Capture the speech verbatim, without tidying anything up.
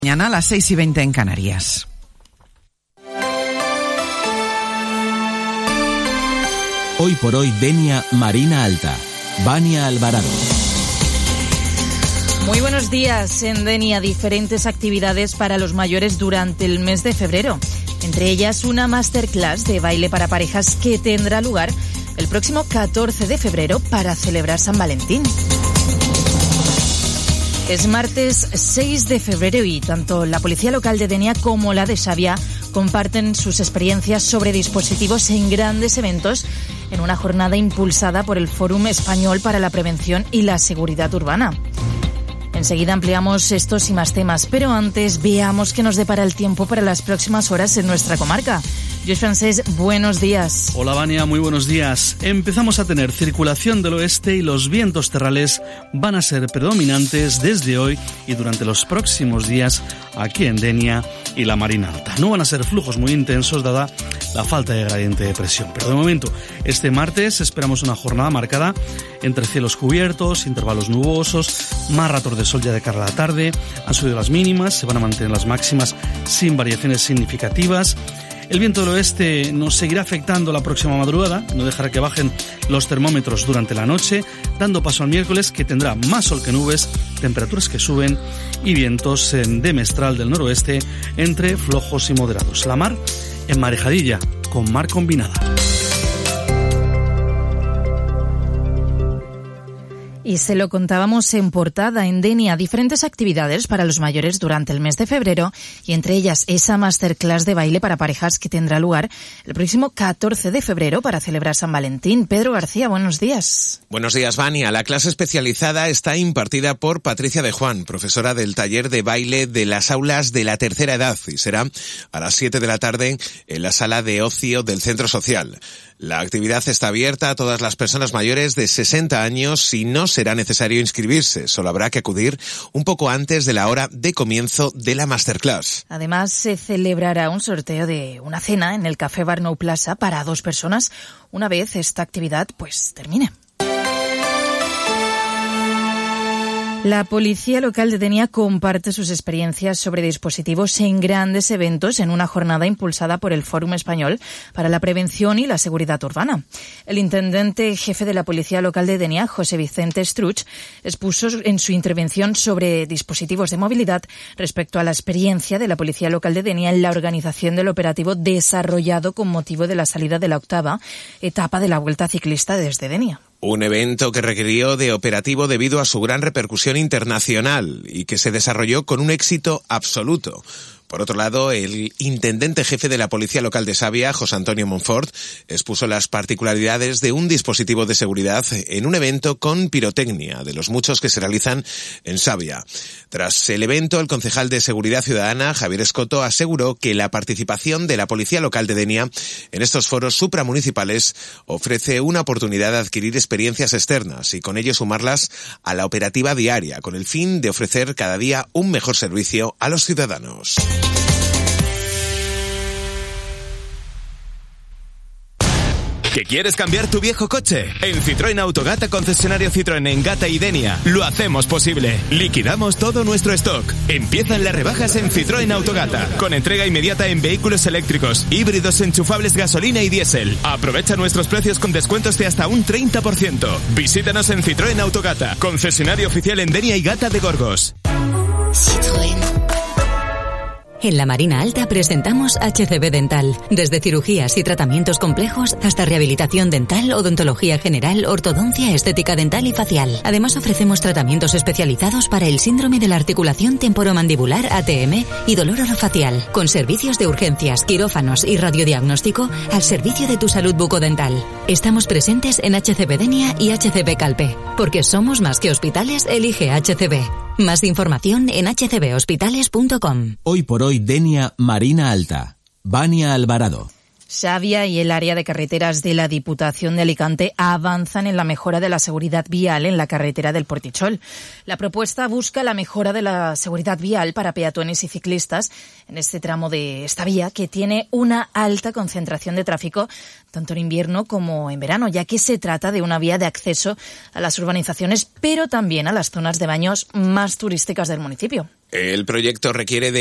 Mañana a las seis y veinte en Canarias. Hoy por hoy, Denia, Marina Alta. Vania Alvarado. Muy buenos días. En Denia, diferentes actividades para los mayores durante el mes de febrero. Entre ellas, una masterclass de baile para parejas que tendrá lugar el próximo catorce de febrero para celebrar San Valentín. Es martes seis de febrero y tanto la Policía Local de Denia como la de Xàbia comparten sus experiencias sobre dispositivos en grandes eventos en una jornada impulsada por el Fòrum Español para la Prevención y la Seguridad Urbana. Enseguida ampliamos estos y más temas, pero antes veamos qué nos depara el tiempo para las próximas horas en nuestra comarca. Lluís Francés, buenos días. Hola Vania, muy buenos días. Empezamos a tener circulación del oeste y los vientos terrales van a ser predominantes desde hoy y durante los próximos días aquí en Denia y la Marina Alta. No van a ser flujos muy intensos dada la falta de gradiente de presión, pero de momento este martes esperamos una jornada marcada entre cielos cubiertos, intervalos nubosos, más ratos de sol ya de cara a la tarde. Han subido las mínimas, se van a mantener las máximas sin variaciones significativas. El viento del oeste nos seguirá afectando la próxima madrugada, no dejará que bajen los termómetros durante la noche, dando paso al miércoles, que tendrá más sol que nubes, temperaturas que suben y vientos de mestral del noroeste entre flojos y moderados. La mar enmarejadilla, con mar combinada. Y se lo contábamos en portada en Denia, diferentes actividades para los mayores durante el mes de febrero y entre ellas esa masterclass de baile para parejas que tendrá lugar el próximo catorce de febrero para celebrar San Valentín. Pedro García, buenos días. Buenos días, Vania. La clase especializada está impartida por Patricia de Juan, profesora del taller de baile de las aulas de la tercera edad, y será a las siete de la tarde en la sala de ocio del centro social. La actividad está abierta a todas las personas mayores de sesenta años y no será necesario inscribirse, solo habrá que acudir un poco antes de la hora de comienzo de la masterclass. Además, se celebrará un sorteo de una cena en el Café Bar Nou Plaza para dos personas una vez esta actividad pues termine. La Policía Local de Denia comparte sus experiencias sobre dispositivos en grandes eventos en una jornada impulsada por el Fòrum Español para la Prevención y la Seguridad Urbana. El intendente jefe de la Policía Local de Denia, José Vicente Estruch, expuso en su intervención sobre dispositivos de movilidad respecto a la experiencia de la Policía Local de Denia en la organización del operativo desarrollado con motivo de la salida de la octava etapa de la Vuelta Ciclista desde Denia. Un evento que requirió de operativo debido a su gran repercusión internacional y que se desarrolló con un éxito absoluto. Por otro lado, el intendente jefe de la Policía Local de Xàbia, José Antonio Monfort, expuso las particularidades de un dispositivo de seguridad en un evento con pirotecnia, de los muchos que se realizan en Xàbia. Tras el evento, el concejal de Seguridad Ciudadana, Javier Escoto, aseguró que la participación de la Policía Local de Denia en estos foros supramunicipales ofrece una oportunidad de adquirir experiencias externas y con ello sumarlas a la operativa diaria, con el fin de ofrecer cada día un mejor servicio a los ciudadanos. ¿Que quieres cambiar tu viejo coche? En Citroën Autogata, concesionario Citroën en Gata y Denia, lo hacemos posible. Liquidamos todo nuestro stock. Empiezan las rebajas en Citroën Autogata, con entrega inmediata en vehículos eléctricos, híbridos enchufables gasolina y diésel. Aprovecha nuestros precios con descuentos de hasta un treinta por ciento. Visítanos en Citroën Autogata, concesionario oficial en Denia y Gata de Gorgos. Citroën. En la Marina Alta presentamos H C B Dental. Desde cirugías y tratamientos complejos hasta rehabilitación dental, odontología general, ortodoncia, estética dental y facial. Además ofrecemos tratamientos especializados para el síndrome de la articulación temporomandibular A T M y dolor orofacial, con servicios de urgencias, quirófanos y radiodiagnóstico al servicio de tu salud bucodental. Estamos presentes en H C B Denia y H C B Calpe. Porque somos más que hospitales, elige H C B. Más información en h c b hospitales punto com. Hoy por hoy, Denia, Marina Alta. Vania Alvarado. Xàbia y el área de carreteras de la Diputación de Alicante avanzan en la mejora de la seguridad vial en la carretera del Portichol. La propuesta busca la mejora de la seguridad vial para peatones y ciclistas en este tramo de esta vía, que tiene una alta concentración de tráfico tanto en invierno como en verano, ya que se trata de una vía de acceso a las urbanizaciones, pero también a las zonas de baños más turísticas del municipio. El proyecto requiere de